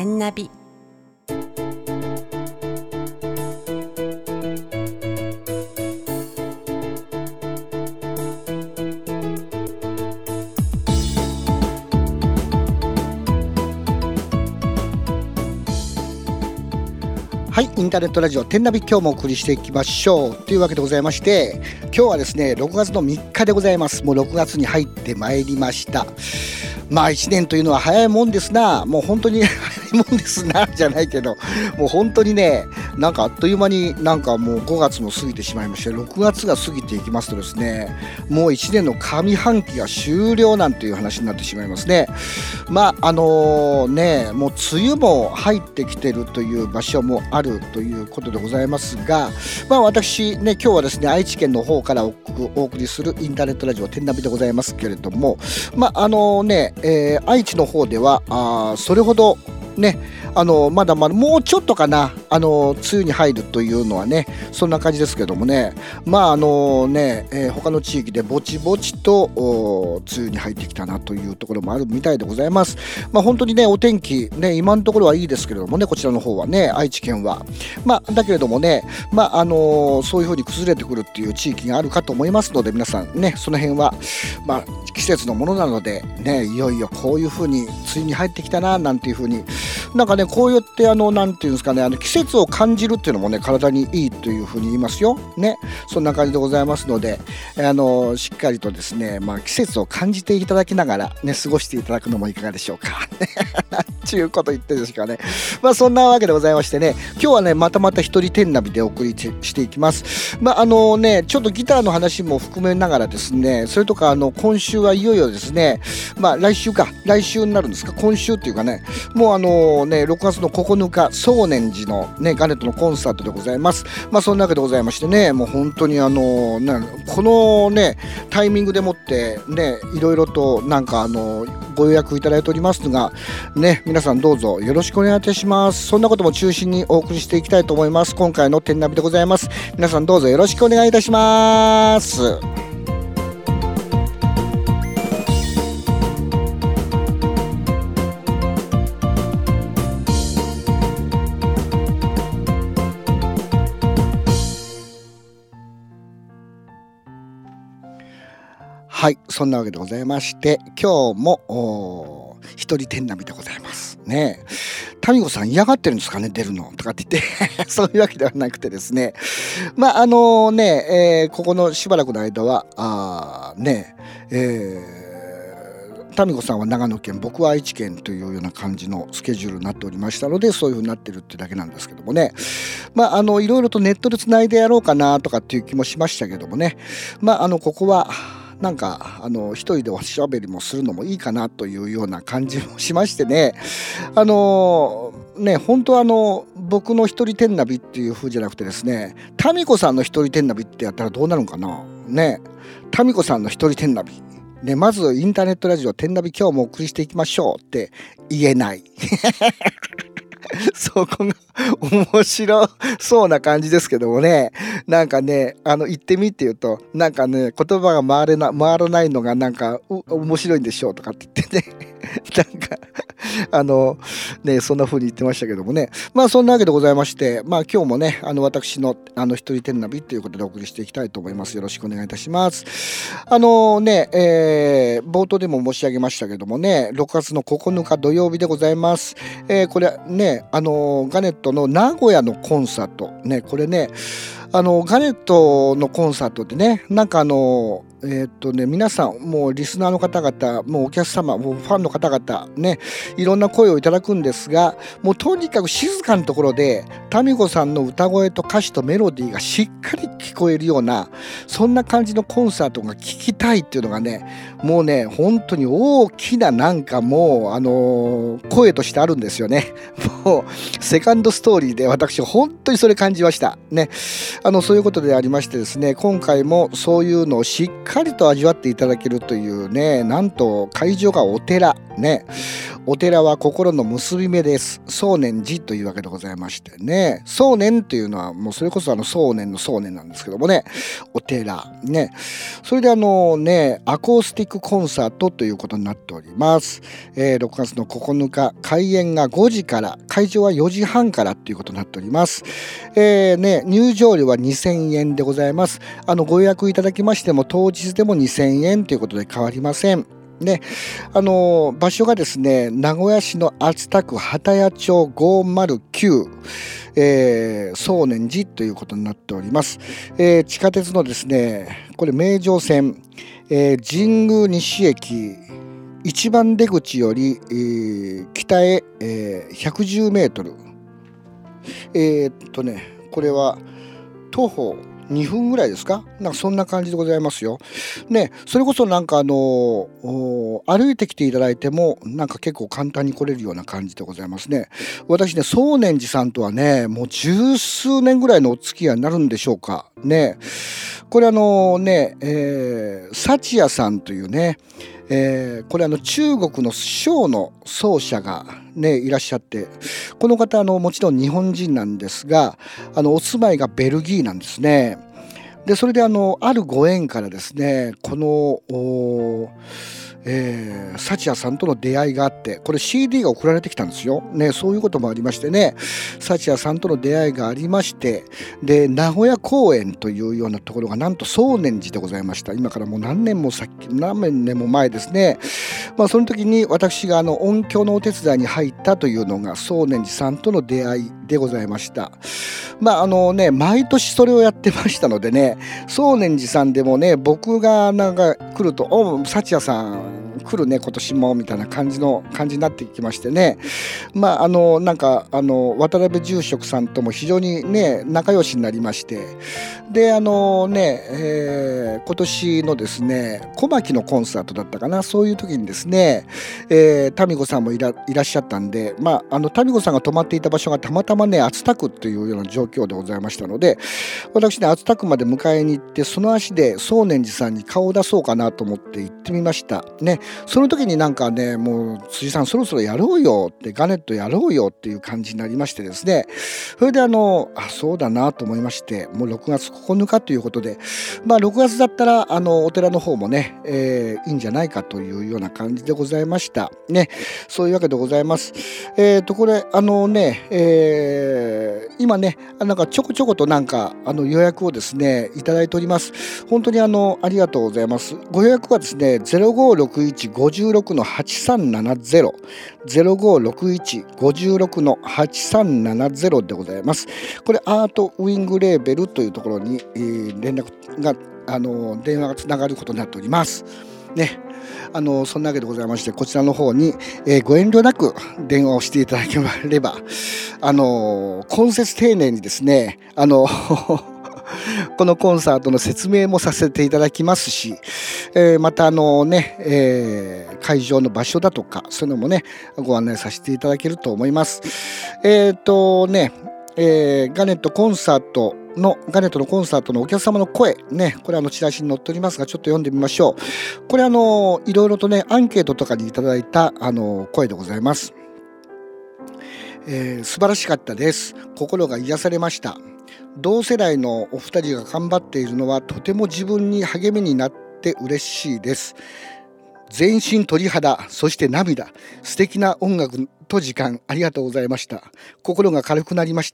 天ナビ。 はい、インターネットラジオ天ナビ、今日もお送りしていきましょうというわけでございまして、今日はですね6月の3日でございます。もう6月に入ってまいりました。まあ1年というのは早いもんですな。もう本当に早いもんですなじゃないけど、もう本当にね、なんかあっという間になんかもう5月も過ぎてしまいまして、6月が過ぎていきますとですね、もう1年の上半期が終了なんていう話になってしまいますね。まあもう梅雨も入ってきてるという場所もあるということでございますが、まあ私ね、今日はですね愛知県の方からお送りするインターネットラジオ天ナビでございますけれども、まあ愛知の方ではそれほどね、まだまだもうちょっとかな、梅雨に入るというのはね、そんな感じですけどもね、まあ他の地域でぼちぼちと梅雨に入ってきたなというところもあるみたいでございます。まあ本当にね、お天気ね、今のところはいいですけれどもね、こちらの方はね、愛知県はまあだけれどもね、まあそういう風に崩れてくるっていう地域があるかと思いますので、皆さんね、その辺はまあ季節のものなのでね、いよいよこういう風に梅雨に入ってきたななんていう風に、なんかね、こうやってなんていうんですかね、季節を感じるっていうのもね、体にいいというふうに言いますよね。そんな感じでございますので、しっかりとですね、まあ季節を感じていただきながらね、過ごしていただくのもいかがでしょうかということ言ってるんですかね。まあそんなわけでございましてね、今日はね、また一人天ナビでお送りしていきます。まあちょっとギターの話も含めながらですね、それとか今週はいよいよですね、まあ来週になるんですか、今週っていうかね、もう6月の9日、総念寺のね、ガネットのコンサートでございます。まあそんなわけでございましてね、もう本当にこのねタイミングでもってね、いろいろとなんかご予約いただいておりますがね、皆さんどうぞよろしくお願いいたします。そんなことも中心にお送りしていきたいと思います。今回の天ナビでございます。皆さんどうぞよろしくお願いいたします。はい、そんなわけでございまして、今日も一人天ナビでございますね。タミコさん嫌がってるんですかね、出るのとかって言ってそういうわけではなくてですね、まあここのしばらくの間はタミコさんは長野県、僕は愛知県というような感じのスケジュールになっておりましたので、そういう風になってるってだけなんですけどもね、まあいろいろとネットでつないでやろうかなとかっていう気もしましたけどもね、まあここはなんか一人でおしゃべりもするのもいいかなというような感じもしましてね、本当は僕の一人天ナビっていう風じゃなくてですね、タミコさんの一人天ナビってやったらどうなるのかなね。タミコさんの一人天ナビね、まずインターネットラジオ天ナビ今日もお送りしていきましょうって言えないそこが面白そうな感じですけどもね、なんかね、言ってみって言うと、なんかね、言葉が回らないのがなんか面白いんでしょうとかって言ってねなんかそんな風に言ってましたけどもね、まあそんなわけでございまして、まあ今日もね、私の一人天ナビということでお送りしていきたいと思います。よろしくお願いいたします。冒頭でも申し上げましたけどもね、6月の9日土曜日でございます。これね、ガネットの名古屋のコンサートね、これね、ガネットのコンサートでね、なんか皆さんもうリスナーの方々、もうお客様、もうファンの方々ね、いろんな声をいただくんですが、もうとにかく静かなところでタミコさんの歌声と歌詞とメロディーがしっかり聞こえるような、そんな感じのコンサートが聞きたいっていうのがね、もうね、本当に大きななんかもう声としてあるんですよね。もうセカンドストーリーで私本当にそれ感じましたね。そういうことでありましてですね、今回もそういうのをしっかりと味わっていただけるというね、なんと会場がお寺ね。お寺は心の結び目です。想念寺というわけでございましてね。想念というのはもうそれこそ想念の想念なんですけどもね。お寺ね。それでアコースティックコンサートということになっております。6月の9日、開演が5時から、会場は4時半からということになっております。入場料は2000円でございます。ご予約いただきましても当日でも2000円ということで変わりません。ね、場所がですね、名古屋市の熱田区幡谷町509、想念寺ということになっております。地下鉄のですね、これ名城線、神宮西駅1番出口より、北へ、110メートル。これは徒歩2分ぐらいですか？なんかそんな感じでございますよ。ね、それこそなんか歩いてきていただいてもなんか結構簡単に来れるような感じでございますね。私ね、想念寺さんとはね、もう十数年ぐらいのお付き合いになるんでしょうか。ね、これ幸屋さんというね、これ中国の笙の奏者がねいらっしゃって、この方もちろん日本人なんですが、お住まいがベルギーなんですね。でそれであるご縁からですね、この幸屋さんとの出会いがあって、これ CD が送られてきたんですよ、ね、そういうこともありましてね、幸屋さんとの出会いがありまして、で名古屋公演というようなところがなんと想念寺でございました。今からもう何年も前ですね。その時に私が音響のお手伝いに入ったというのが想念寺さんとの出会いでございました。毎年それをやってましたのでね、想念寺さんでもね、僕がなんか来ると「お幸屋さん来るね今年も」みたいな感じになってきましてね、渡辺住職さんとも非常にね仲良しになりまして、で今年のですね小牧のコンサートだったかな、そういう時にですね、民子さんもいらっしゃったんで、民子さんが泊まっていた場所がたまたまね熱田区というような状況でございましたので、私ね熱田区まで迎えに行って、その足で想念寺さんに顔を出そうかなと思って行ってみましたね。その時になんかね、もう辻さんそろそろやろうよって、ガネットやろうよっていう感じになりましてですね、それでそうだなと思いまして、もう6月9日ということで、6月だったらお寺の方もね、いいんじゃないかというような感じでございましたね。そういうわけでございます。これ今ねなんかちょこちょことなんか予約をですねいただいております。本当にありがとうございます。ご予約はですね 056156-8370 056156-8370でございます。これアートウィングレーベルというところに、連絡が電話がつながることになっておりますね。そんなわけでございまして、こちらの方に、ご遠慮なく電話をしていただければ今節丁寧にですねこのコンサートの説明もさせていただきますし、また会場の場所だとかそういうのもねご案内させていただけると思います。ガネットのコンサートのお客様の声ね、これチラシに載っておりますが、ちょっと読んでみましょう。これいろいろとねアンケートとかにいただいた声でございます。素晴らしかったです。心が癒されました。同世代のお二人が頑張っているのはとても自分に励みになって嬉しいです。全身鳥肌、そして涙、素敵な音楽と時間ありがとうございました。心が軽くなりました。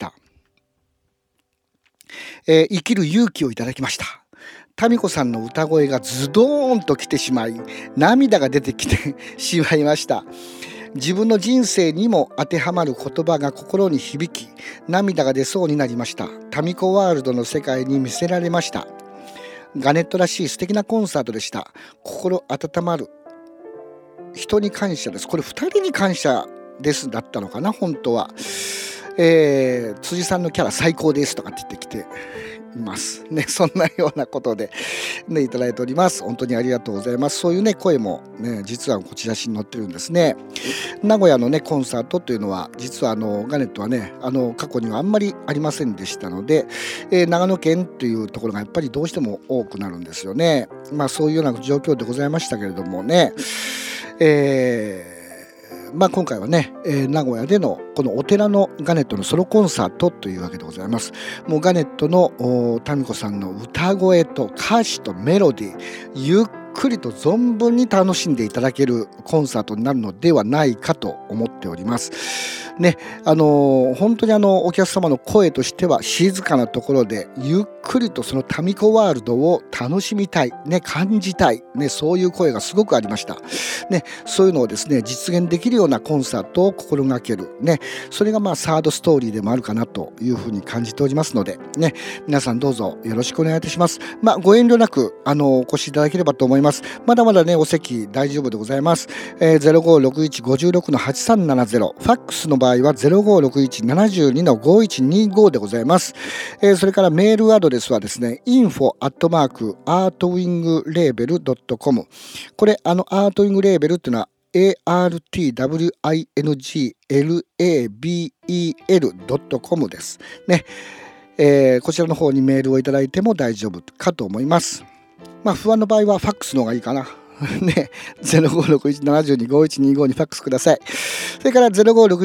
生きる勇気をいただきました。民子さんの歌声がズドーンと来てしまい、涙が出てきてしまいました。自分の人生にも当てはまる言葉が心に響き、涙が出そうになりました。民子ワールドの世界に見せられました。ガネットらしい素敵なコンサートでした。心温まる。人に感謝です。これ2人に感謝ですだったのかな、本当は。辻さんのキャラ最高ですとかって言ってきていますね。そんなようなことでねいただいております。本当にありがとうございます。そういうね声もね実はこちらに載ってるんですね。名古屋のねコンサートというのは実はガネットはね過去にはあんまりありませんでしたので、長野県というところがやっぱりどうしても多くなるんですよね。そういうような状況でございましたけれどもね、 今回はね、名古屋でのこのお寺のガネットのソロコンサートというわけでございます。もうガネットのタミコさんの歌声と歌詞とメロディー、ゆっくりと存分に楽しんでいただけるコンサートになるのではないかと思っております。ね、本当にお客様の声としては静かなところでゆっくりとそのタミコワールドを楽しみたい、ね、感じたい、ね、そういう声がすごくありました。ね、そういうのをですね実現できるようなコンサートを心がける、ね、それがサードストーリーでもあるかなというふうに感じておりますので、ね、皆さんどうぞよろしくお願いいたします。ご遠慮なくお越しいただければと思います。まだまだねお席大丈夫でございます。056156-8370、ファックスの場合は 056172-5125 でございます。それからメールアドレスはですね info@artwinglabel.com、 これアートウィングレーベルっていうのは artwinglabel.com ですね。こちらの方にメールをいただいても大丈夫かと思います。不安の場合はファックスの方がいいかな。ね、056172-5125にファックスください。それから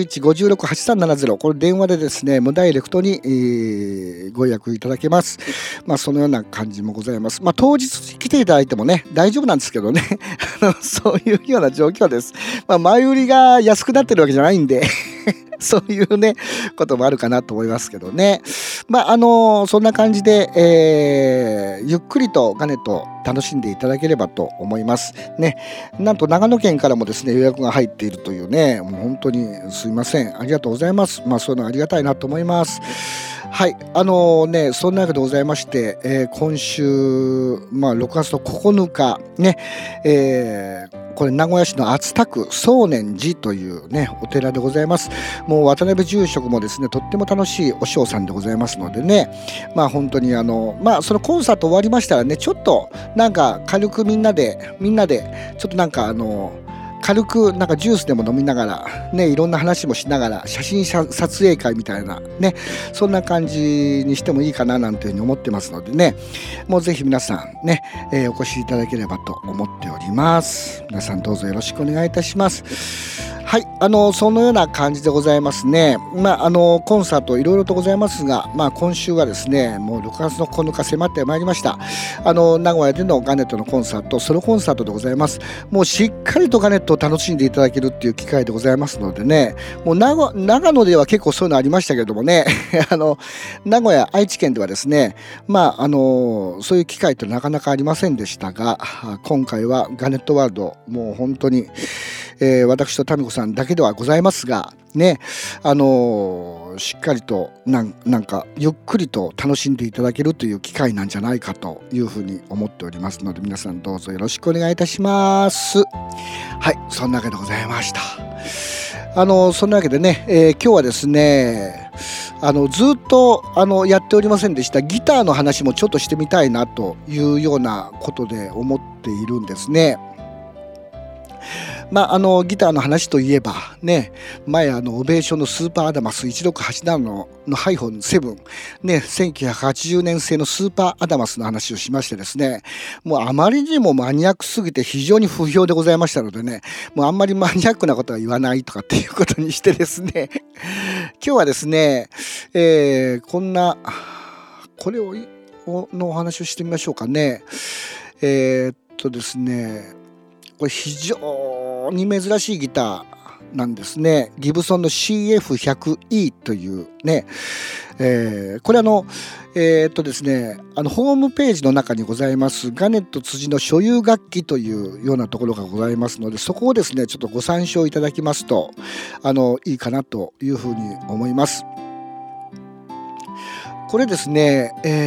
056156-8370、これ電話でですね、もうダイレクトに、ご予約いただけます。そのような感じもございます。当日来ていただいてもね、大丈夫なんですけどね、そういうような状況です。前売りが安くなってるわけじゃないんで、そういうね、こともあるかなと思いますけどね。そんな感じで、ゆっくりとガネット楽しんでいただければと思いますね。なんと長野県からもですね予約が入っているというね、もう本当にすいません、ありがとうございます。そういうのありがたいなと思います。はい、そんなわけでございまして、今週、6月の9日ね、これ名古屋市の熱田区宗念寺というねお寺でございます。もう渡辺住職もですねとっても楽しいお師匠さんでございますのでね、本当にそのコンサート終わりましたらね、ちょっとなんか軽くみんなでちょっとなんか軽くなんかジュースでも飲みながらね、いろんな話もしながら写真撮影会みたいなね、そんな感じにしてもいいかななんていうふうに思ってますのでね、もうぜひ皆さんね、お越しいただければと思っております。皆さんどうぞよろしくお願いいたします。はい、そのような感じでございますね。コンサートいろいろとございますが、今週はですねもう6月の9日迫ってまいりました。名古屋でのガネットのコンサート、ソロコンサートでございます。もうしっかりとガネットを楽しんでいただけるっていう機会でございますのでね、もう長野では結構そういうのありましたけどもね名古屋、愛知県ではですねそういう機会ってなかなかありませんでしたが、今回はガネットワールド、もう本当に私とタミコさんだけではございますがね、しっかりとなんかゆっくりと楽しんでいただけるという機会なんじゃないかというふうに思っておりますので、皆さんどうぞよろしくお願いいたします。はい、そんなわけでございました。そんなわけでね、今日はですねずっとやっておりませんでしたギターの話もちょっとしてみたいなというようなことで思っているんですね。ギターの話といえばね、前オベーションのスーパーアダマス1687のハイフォン7ね、1980年製のスーパーアダマスの話をしましてですね、もうあまりにもマニアックすぎて非常に不評でございましたのでね、もうあんまりマニアックなことは言わないとかっていうことにしてですね今日はですね、これのお話をしてみましょうかね。ですね、これ非常に珍しいギターなんですね。ギブソンの CF100E というね、これですね、ホームページの中にございますガネット辻の所有楽器というようなところがございますので、そこをですねちょっとご参照いただきますといいかなというふうに思います。これですね、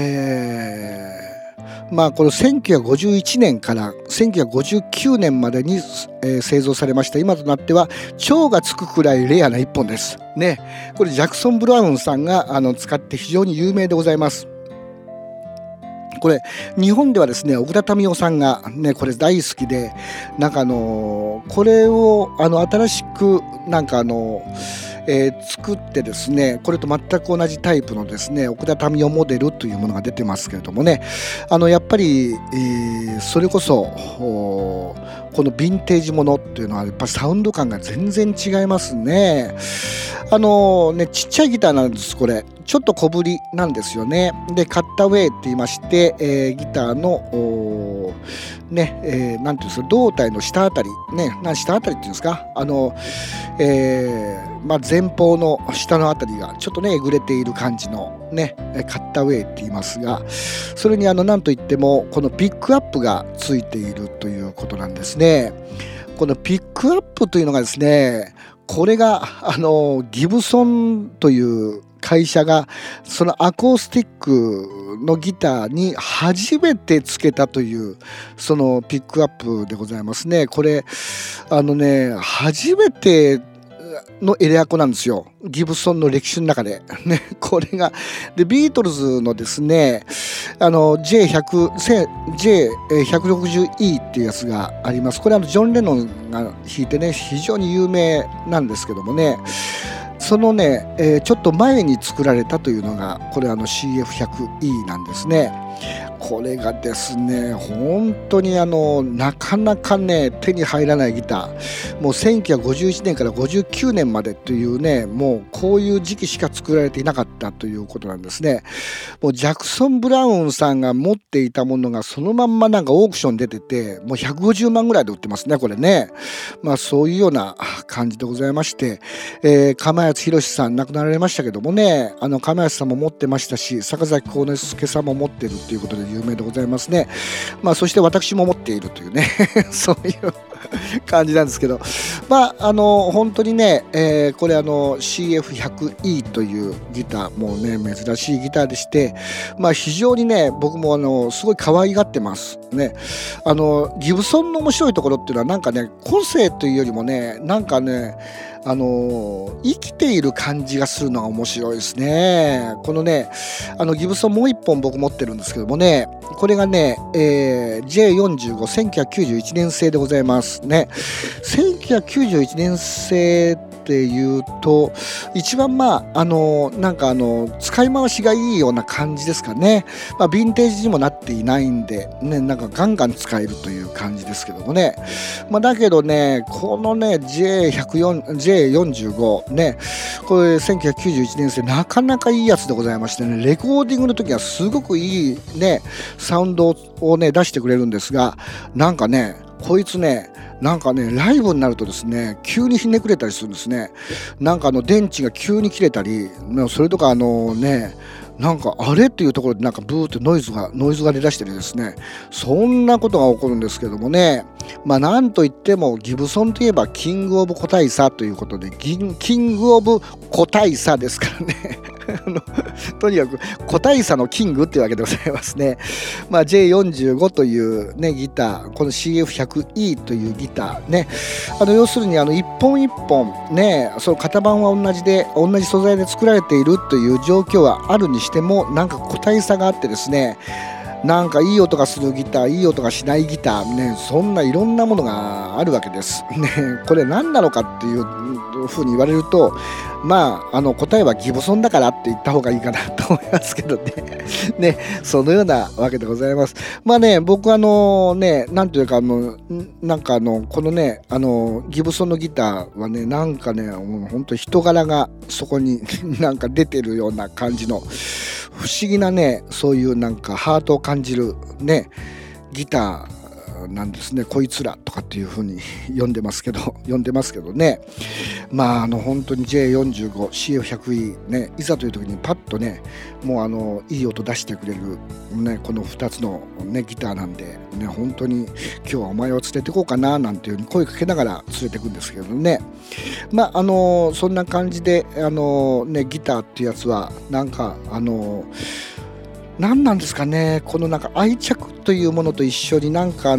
この1951年から1959年までに、製造されました。今となっては超がつくくらいレアな一本ですね。これジャクソン・ブラウンさんが使って非常に有名でございます。これ日本ではですね小倉民生さんがねこれ大好きで、なんかこれを新しくなんか作ってですね、これと全く同じタイプのですね奥田民生モデルというものが出てますけれどもね、やっぱり、それこそこのヴィンテージものっていうのはやっぱサウンド感が全然違いますね。ちっちゃいギターなんです。これちょっと小ぶりなんですよね。でカッターウェイって言いまして、ギターのなんていうんですか、胴体の下あたりね、下あたりっていうんですか、前方の下のあたりがちょっとねえぐれている感じのねカッターウェイって言いますが、それになんといってもこのピックアップがついているということなんですね。このピックアップというのがですね、これがギブソンという会社がそのアコースティックのギターに初めてつけたというそのピックアップでございますね。これ初めてのエレアコなんですよ、ギブソンの歴史の中でね。これがでビートルズのですねJ160E っていうやつがあります。これジョン・レノンが弾いてね非常に有名なんですけどもね、そのね、ちょっと前に作られたというのがこれCF100E なんですね。これがですね本当になかなかね手に入らないギター、もう1951年から59年までというね、もうこういう時期しか作られていなかったということなんですね。もうジャクソン・ブラウンさんが持っていたものがそのまんまなんかオークション出てて、もう150万ぐらいで売ってますねこれね。そういうような感じでございまして、釜谷宏さん亡くなられましたけどもね、釜谷さんも持ってましたし、坂崎幸之助さんも持ってるということで有名でございますね。そして私も持っているというねそういう感じなんですけど、本当にね、これCF100E というギターもね珍しいギターでして、非常にね僕もすごい可愛がってますね。ギブソンの面白いところっていうのはなんかね個性というよりもねなんかね生きている感じがするのが面白いですね。このねギブソンもう一本僕持ってるんですけどもね、これがね、J45 1991年製でございますね。1991年製っていうと一番なんか使い回しがいいような感じですかね。ヴィンテージにもなっていないんでね、なんかガンガン使えるという感じですけどもね。だけどねこのね J45 ね、これ1991年製なかなかいいやつでございましてね、レコーディングの時はすごくいいねサウンドをね出してくれるんですが、なんかねこいつねなんかねライブになるとですね急にひねくれたりするんですね。なんか電池が急に切れたり、それとかなんかあれっていうところでなんかブーってノイズが出だしてですね、そんなことが起こるんですけどもね。なんといってもギブソンといえばキングオブ個体差ということで、キングオブ個体差ですからねとにかく個体差のキングっていうわけでございますね。J45 というねギター、この CF100E というギターね、要するに一本一本ね、その型番は同じ素材で作られているという状況はあるにしても、なんか個体差があってですね、なんかいい音がするギター、いい音がしないギターね、そんないろんなものがあるわけですね。これ何なのかっていうふうに言われると、答えはギブソンだからって言った方がいいかなと思いますけどねね、そのようなわけでございます。僕なんというかなんかこのねギブソンのギターはねなんかね本当人柄がそこになんか出てるような感じの不思議なね、そういうなんかハートを感じるねギターなんですね。こいつらとかっていう風に呼んでますけどね。本当に J45 CF100E ね、いざという時にパッとねもういい音出してくれるねこの2つのねギターなんでね、本当に今日はお前を連れてこうかななんていう風に声かけながら連れてくんですけどね。そんな感じでギターっていうやつはなんか何なんですかね、このなんか愛着というものと一緒になんか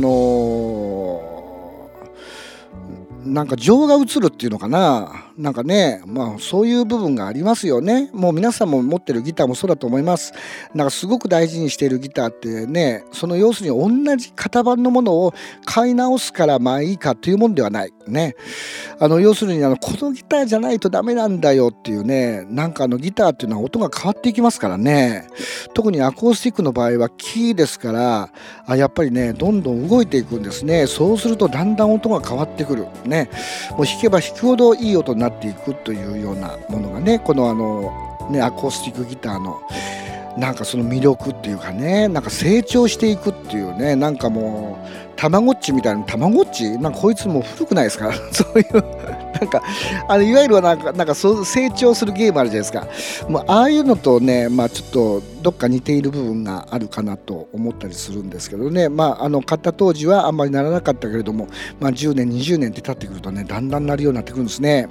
なんか情が移るっていうのかな、なんかねそういう部分がありますよね。もう皆さんも持ってるギターもそうだと思います。なんかすごく大事にしているギターってね、その要するに同じ型番のものを買い直すからいいかというもんではないね。要するにこのギターじゃないとダメなんだよっていうね、なんかギターっていうのは音が変わっていきますからね。特にアコースティックの場合はキーですから、やっぱりねどんどん動いていくんですね。そうするとだんだん音が変わってくるね。もう弾けば弾くほどいい音になっていくというようなものがね、このアコースティックギターのなんかその魅力っていうかね、なんか成長していくっていうね、なんかもうたまごっちみたいな、たまごっちなんかこいつもう古くないですかそういうなんかいわゆるなんかそう成長するゲームあるじゃないですか。もうああいうのとね、ちょっとどっか似ている部分があるかなと思ったりするんですけどね。買った当時はあんまりならなかったけれども、10年20年って経ってくるとね、だんだんなるようになってくるんですね。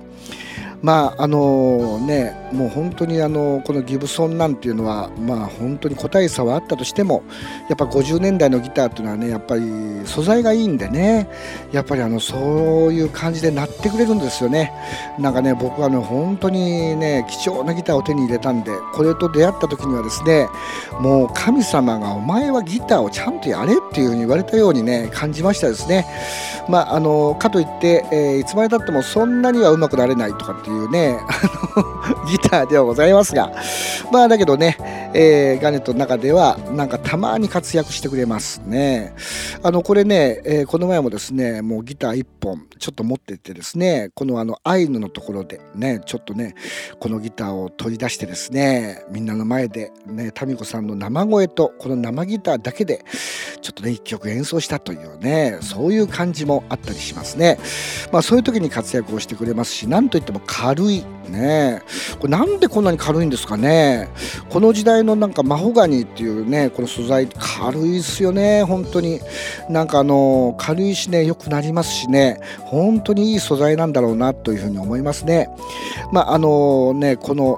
もう本当にこのギブソンなんていうのは本当に個体差はあったとしても、やっぱ50年代のギターっていうのはね、やっぱり素材がいいんでね、やっぱりそういう感じで鳴ってくれるんですよね。なんかね、僕は本当にね貴重なギターを手に入れたんで、これと出会った時にはですね、もう神様がお前はギターをちゃんとやれっていうふうに言われたようにね感じましたですね。かといって、いつまでたってもそんなにはうまくなれないとかっていうねギターではございますが、だけどね、ガネットの中ではなんかたまに活躍してくれますね。これね、この前もですね、もうギター1本ちょっと持ってってですね、このアイヌのところでね、ちょっとねこのギターを取り出してですね、みんなの前でね、タミコさんの生声とこの生ギターだけでちょっとね1曲演奏したというね、そういう感じもあったりしますね。そういう時に活躍をしてくれますし、なんといっても軽いね。これなんでこんなに軽いんですかね。この時代のなんかマホガニーっていうね、この素材軽いですよね。本当になんか軽いしね、良くなりますしね、本当にいい素材なんだろうなというふうに思いますね。この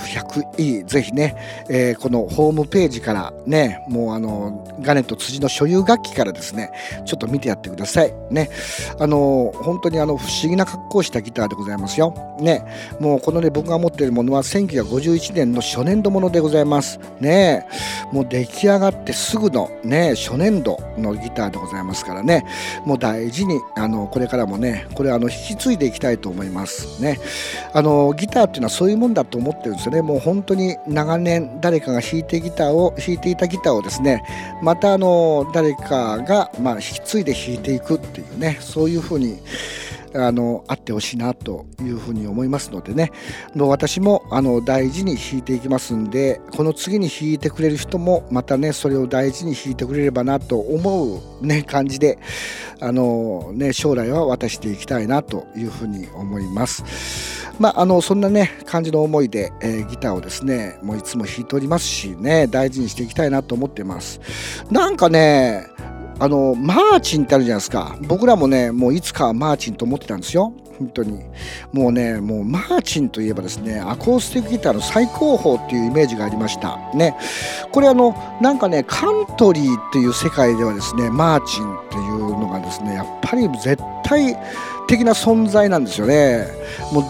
CF100E ぜひね、このホームページからね、もうガネット辻の所有楽器からですね、ちょっと見てやってくださいね。本当に不思議な格好をしたギターでございますよね。もうこのね、僕が持っているものは1951年の初年度ものでございますね。もう出来上がってすぐのね初年度のギターでございますからね、もう大事にこれからもね、これ引き継いでいきたいと思いますね。ギターっていうのはそういうもんだと思ってるんですよね。もう本当に長年誰かが弾いていたギターをですね、また誰かが引き継いで弾いていくっていうね、そういう風にあってほしいなというふうに思いますのでね、私も大事に弾いていきますんで、この次に弾いてくれる人もまたねそれを大事に弾いてくれればなと思うね感じで将来は渡していきたいなというふうに思います。そんなね感じの思いで、ギターをですねもういつも弾いておりますしね、大事にしていきたいなと思っています。なんかねマーチンってあるじゃないですか。僕らもねもういつかはマーチンと思ってたんですよ。本当にもうマーチンといえばですね、アコースティックギターの最高峰っていうイメージがありましたね。これなんかねカントリーっていう世界ではですね、マーチンっていうのがですねやっぱり絶対的な存在なんですよね。もう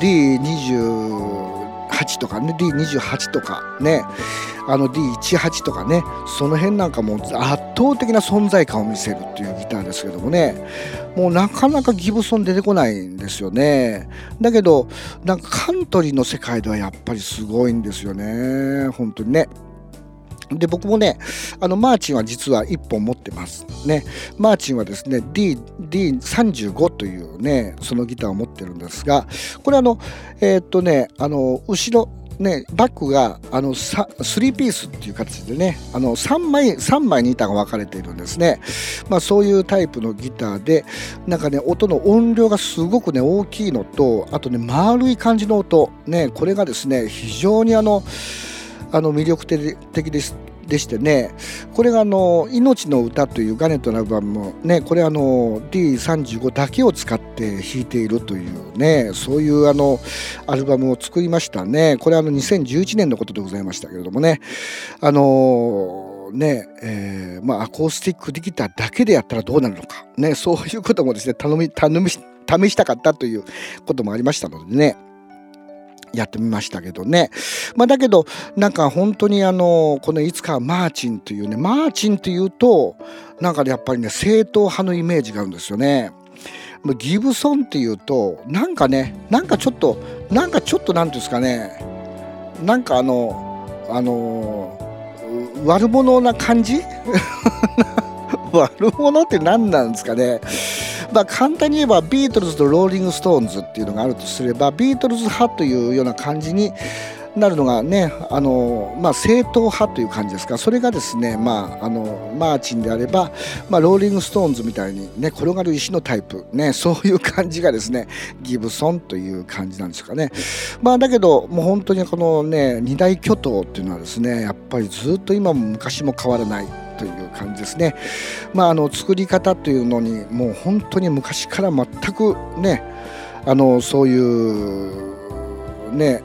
D28 とかね D28 とかねD18 とかね、その辺なんかもう圧倒的な存在感を見せるっていうギターですけどもね、もうなかなかギブソン出てこないんですよね。だけどなんかカントリーの世界ではやっぱりすごいんですよね、本当にね。で僕もねマーチンは実は1本持ってますね。マーチンはですね D35 というねそのギターを持ってるんですが、これ後ろね、バックが3ピースっていう形でね3枚に板が分かれているんですね。そういうタイプのギターで、なんかね音の音量がすごくね大きいのと、あとね丸い感じの音ね、これがですね非常に魅力的でしてね、これが命の歌というガネットのアルバムもね、これD35 だけを使って弾いているというね、そういうアルバムを作りましたね。これ2011年のことでございましたけれどもね、アコースティックギターだけでやったらどうなるのかね、そういうこともですね試したかったということもありましたのでね、やってみましたけどね。だけどなんか本当にこのいつかはマーチンというね、マーチンというとなんかやっぱりね正統派のイメージがあるんですよね。 ギブソンっていうとなんかちょっとなんていうんですかね、なんか悪者な感じ悪者って何なんですかね。簡単に言えばビートルズとローリングストーンズっていうのがあるとすれば、ビートルズ派というような感じになるのがね、正統派という感じですか。それがですね、マーチンであれば、ローリングストーンズみたいにね、転がる石のタイプね、そういう感じがですね、ギブソンという感じなんですかね。だけどもう本当にこのね、二大巨頭っていうのはですね、やっぱりずっと今も昔も変わらないという感じですね。作り方というのにもう本当に昔から全くね、そういうね、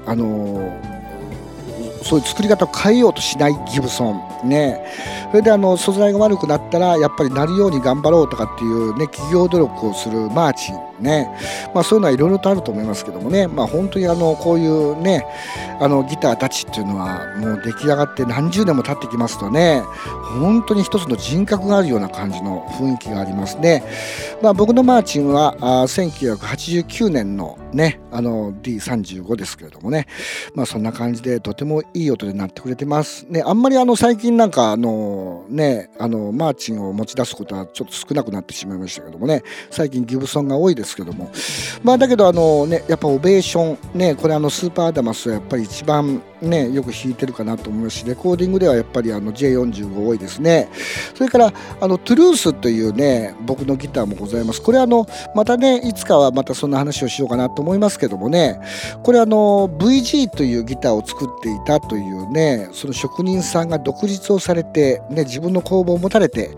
そういう作り方を変えようとしないギブソンね。それで素材が悪くなったらやっぱりなるように頑張ろうとかっていうね、企業努力をするマーチンね、そういうのはいろいろとあると思いますけどもね、本当にこういうね、ギターたちっていうのはもう出来上がって何十年も経ってきますとね、本当に一つの人格があるような感じの雰囲気がありますね。僕のマーチンは1989年のね、D35 ですけれどもね、そんな感じでとてもいい音で鳴ってくれてますね。あんまり最近なんかマーチンを持ち出すことはちょっと少なくなってしまいましたけどもね、最近ギブソンが多いですけども、だけどやっぱオベーションね、これスーパーアダマスはやっぱり一番ねよく弾いてるかなと思いますし、レコーディングではやっぱりJ45 多いですね。それからトゥルースというね、僕のギターもございます。これまたね、いつかはまたそんな話をしようかなと思いますけどもね、これVG というギターを作っていたというね、その職人さんが独立をされてね、自分の工房を持たれて、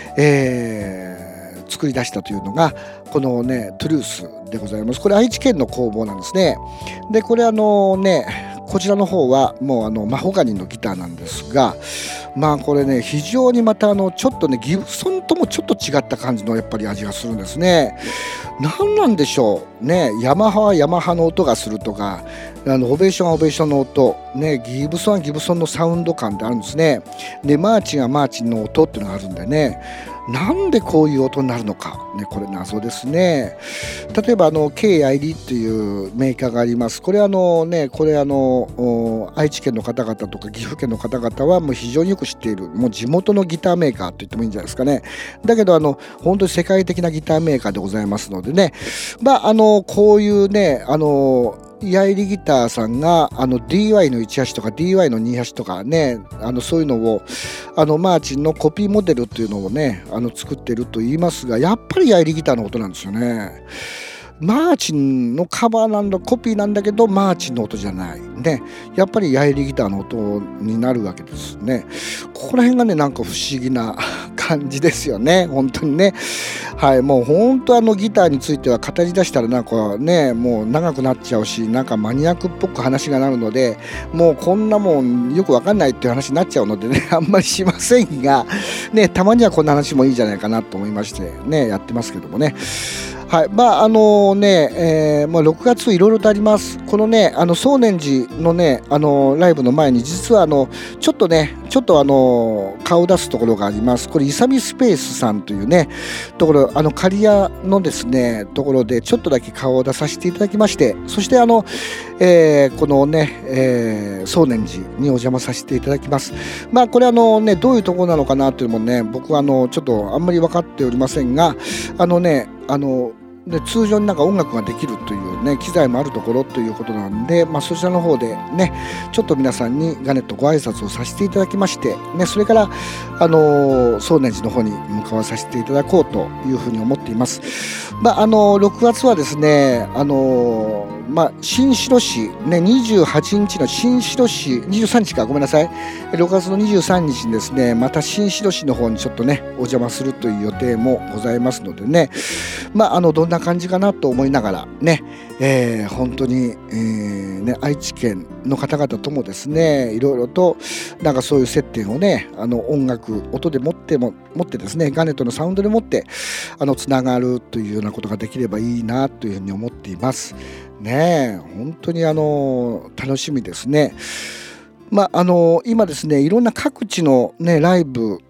作り出したというのがこのねトゥルースでございます。これ愛知県の工房なんですね。でこれこちらの方はもうマホガニのギターなんですが、これね非常にまたちょっとねギブソンともちょっと違った感じのやっぱり味がするんですね。何なんでしょうね。ヤマハはヤマハの音がするとか、オベーションはオベーションの音ね、ギブソンはギブソンのサウンド感ってあるんですね。でマーチンはマーチンの音っていうのがあるんでね、なんでこういう音になるのか、ね、これ謎ですね。例えばK アイリっていうメーカーがあります。これこれ愛知県の方々とか岐阜県の方々はもう非常によく知っている、もう地元のギターメーカーと言ってもいいんじゃないですかね。だけど本当に世界的なギターメーカーでございますのでね、こういうねヤイリギターさんがDY の18とか DY の28とかね、そういうのをマーチンのコピーモデルっていうのをね作ってると言いますが、やっぱりヤイリギターの音なんですよね。マーチンのカバーなんだ、コピーなんだけどマーチンの音じゃないね、やっぱりヤイリギターの音になるわけですね。ここら辺がねなんか不思議な感じですよね、本当にね。はい、もう本当ギターについては語り出したらなんかねもう長くなっちゃうし、なんかマニアックっぽく話がなるので、もうこんなもんよくわかんないっていう話になっちゃうのでねあんまりしませんがね、たまにはこんな話もいいんじゃないかなと思いましてねやってますけどもね。はい、6月いろいろとあります。このね総念寺のねライブの前に実はちょっと顔を出すところがあります。これイサミスペースさんというねところ、刈谷のですねところでちょっとだけ顔を出させていただきまして、そしてこのね、総念寺にお邪魔させていただきます。これどういうところなのかなというのもね僕はちょっとあんまり分かっておりませんが、で通常になんか音楽ができるというね機材もあるところということなんで、そちらの方でねちょっと皆さんにガネットご挨拶をさせていただきましてね、それから総念寺の方に向かわさせていただこうというふうに思っています。6月はですね新城市ね28日の新城市23日かごめんなさい6月の23日にですねまた新城市の方にちょっとねお邪魔するという予定もございますのでね、どんな感じかなと思いながらね、本当に、愛知県の方々ともですねいろいろとなんかそういう接点をね音楽音で持ってですねガネットのサウンドでもってつながるというようなことができればいいなというふうに思っていますね。本当に楽しみですね。今ですねいろんな各地のねライブ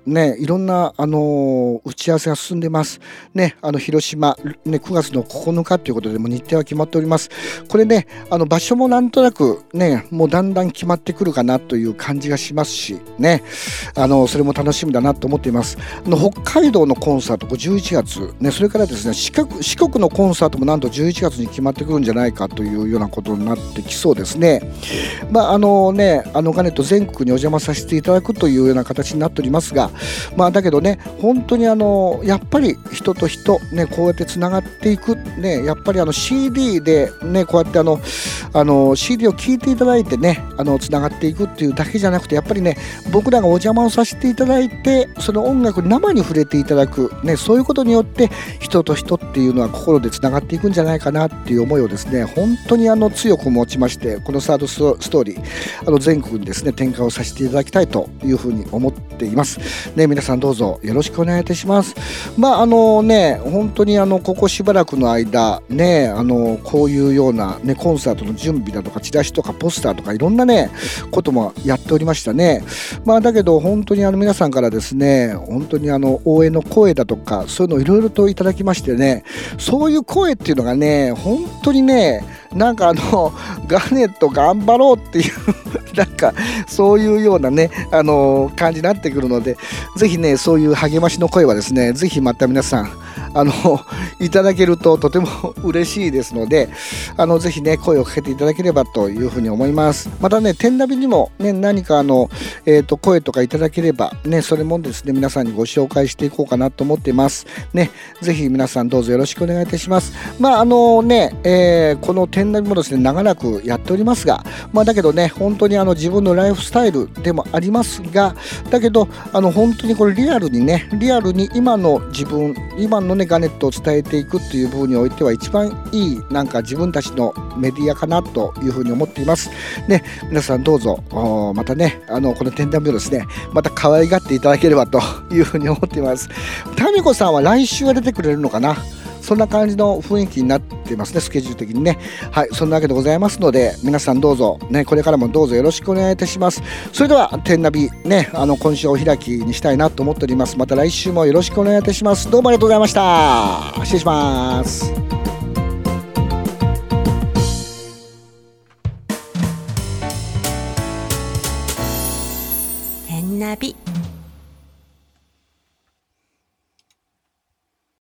ね、いろんな、打ち合わせが進んでます。ね、広島、ね、9月の9日ということでもう日程は決まっております。これね、場所もなんとなくね、もうだんだん決まってくるかなという感じがしますし、ね、それも楽しみだなと思っています。北海道のコンサート、11月、ね、それからですね、四国のコンサートもなんと11月に決まってくるんじゃないかというようなことになってきそうですね。ガネット全国にお邪魔させていただくというような形になっておりますが、だけどね、本当にやっぱり人と人、ね、こうやってつながっていく、ね、やっぱりCD で、ね、こうやってCD を聴いていただいてね、つながっていくっていうだけじゃなくて、やっぱりね、僕らがお邪魔をさせていただいて、その音楽に生に触れていただく、ね、そういうことによって人と人っていうのは心でつながっていくんじゃないかなっていう思いをですね、本当に強く持ちまして、このサードストーリー全国にですね展開をさせていただきたいというふうに思っていますね。皆さんどうぞよろしくお願いいたします。本当にここしばらくの間ね、こういうようなねコンサートの準備だとかチラシとかポスターとかいろんなねこともやっておりましたね。だけど本当に皆さんからですね、本当に応援の声だとかそういうのをいろいろといただきましてね、そういう声っていうのがね、本当にね、なんかガネット頑張ろうっていうなんかそういうようなね感じになってくるので、ぜひねそういう励ましの声はですね、ぜひまた皆さんいただけるととても嬉しいですので、ぜひね声をかけていただければというふうに思います。またね、天ナビにもね何か声とかいただければね、それもですね皆さんにご紹介していこうかなと思っていますね。ぜひ皆さんどうぞよろしくお願いいたします。この天ナビもですね長らくやっておりますが、だけどね本当に自分のライフスタイルでもありますが、だけど本当にこれリアルに今の自分、今のねガネットを伝えていくっていう部分においては一番いいなんか自分たちのメディアかなというふうに思っていますね。皆さんどうぞまたねこの天ナビをですねまた可愛がっていただければというふうに思っています。タミコさんは来週は出てくれるのかな、そんな感じの雰囲気になってますね、スケジュール的にね。はい、そんなわけでございますので、皆さんどうぞね、これからもどうぞよろしくお願いいたします。それでは天ナビね、今週お開きにしたいなと思っております。また来週もよろしくお願いいたします。どうもありがとうございました。失礼します。 天ナビ。